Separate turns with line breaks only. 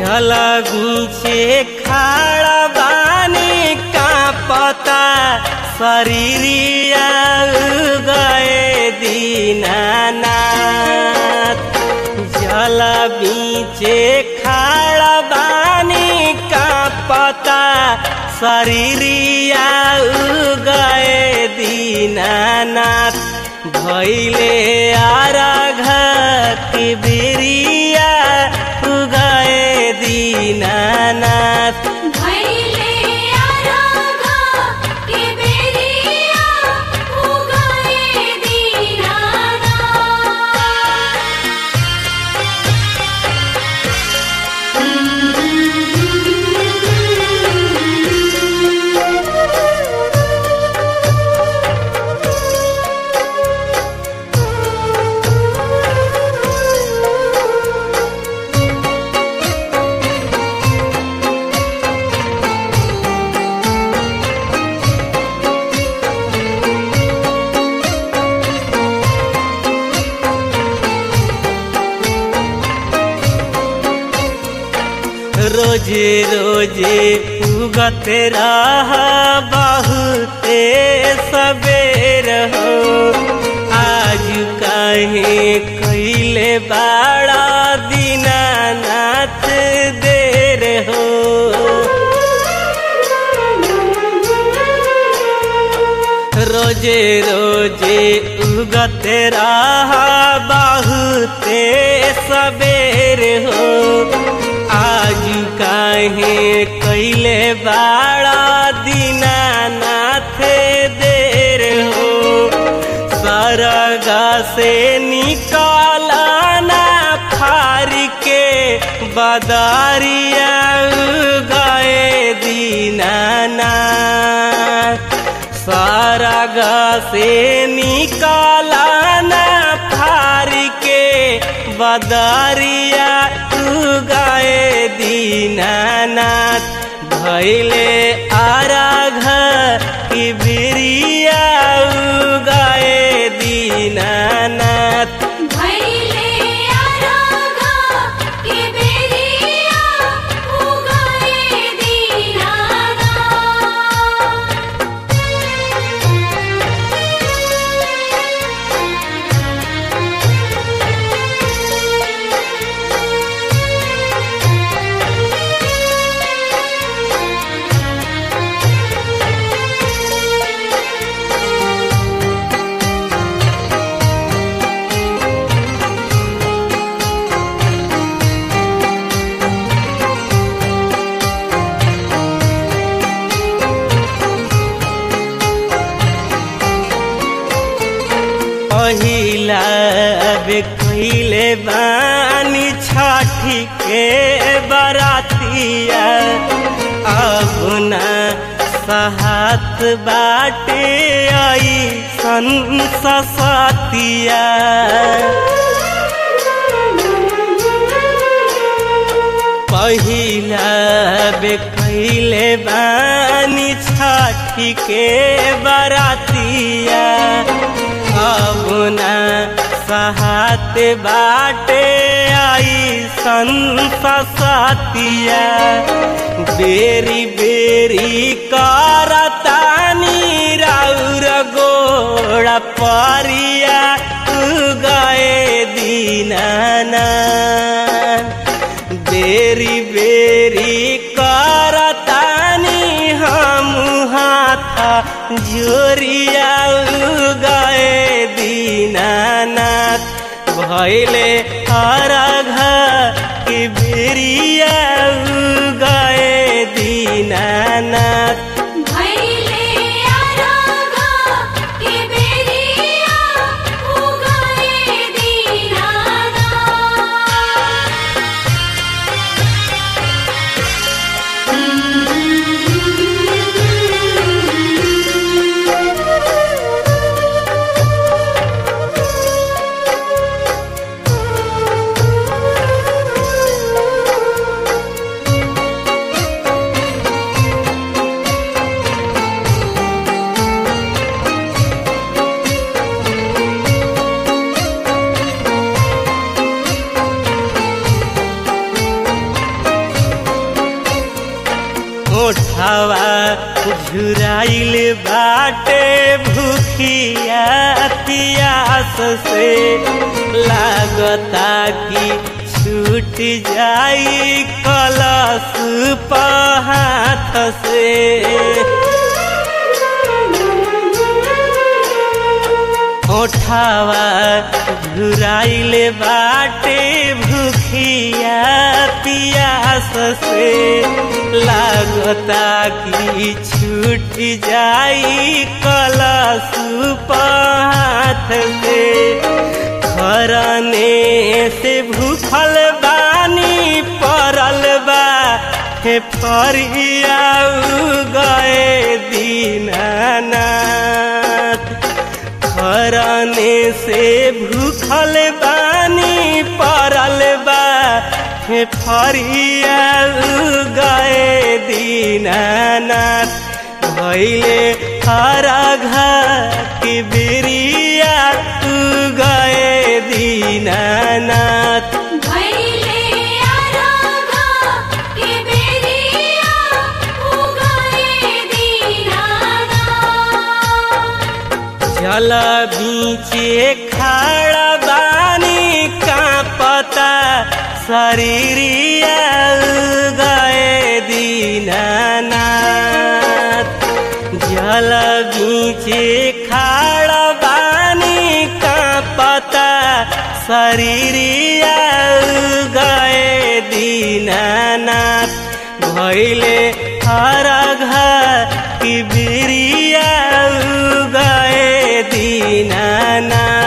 जल बीचे खाड़ा बानी का पता शरीरिया गए दीनानाथ। जल बीचे खाड़ा बानी का पता शरीरिया गए दीनानाथ। भैले आराघ के बेरिया गए दीनानाथ।
भैले आराघ के बेरिया गए दीनानाथ।
रोजे रोजे उगत रहा बहुते सबेर हो। आज काहे कैले बाड़ा दीनानाथ देर हो। रोजे रोजे उगत रहा बहुते सबेर हो। आज काहे कैले बाड़ा दीनानाथ देर हो। सरगा से निकालना फार के बदारिया गए दीनानाथ। सरगा से निकालना फार के बदारिया गए दीनानाथ। भैले आराघ की बेरिया गए दीनानाथ।
भैले आराघ के बेरिया गए दीनानाथ।
पहिला कैले बानी छठी के बरातिया। अब ना सहत बाटे आई संसतिया। पहिला कैले बानी छठी के बरातिया। अब ना सहत बाटे आई संसतिया। बेरी बेरी करतानी राउर गोड़ा परिया गए दीनानाथ। बेरी बेरी करतानी हम हाथ जोरिया गए दीनानाथ। भैले आराघ के बेरिया गए दीनानाथ।
भैले आराघ के बेरिया गए दीनानाथ।
झुराइल बाटे भूखिया प्यास से लागता कि छूट जाई कलश हाथ से। ओठावा झुराइल बाटे भूखिया प्यास से लागता कि छूट जाई कलश हाथ से। खरने से भूखल बानी परल बा हे परिया गए दीनानाथ। खरने से भूखल बानी परल बा हे परिया गए दीनानाथ। भइले हरघा के बेरिया गए दीनानाथ।
भइले आरागा के बेरिया उगाए दीनानाथ।
जल बीचे खाड़ा बानी कांपता शरीरिया गए दीनानाथ। जल बीचे खाड़ा बानी कांपता शरीरिया गए दीनानाथ। भइले हरघा की बेरिया गए दीनानाथ।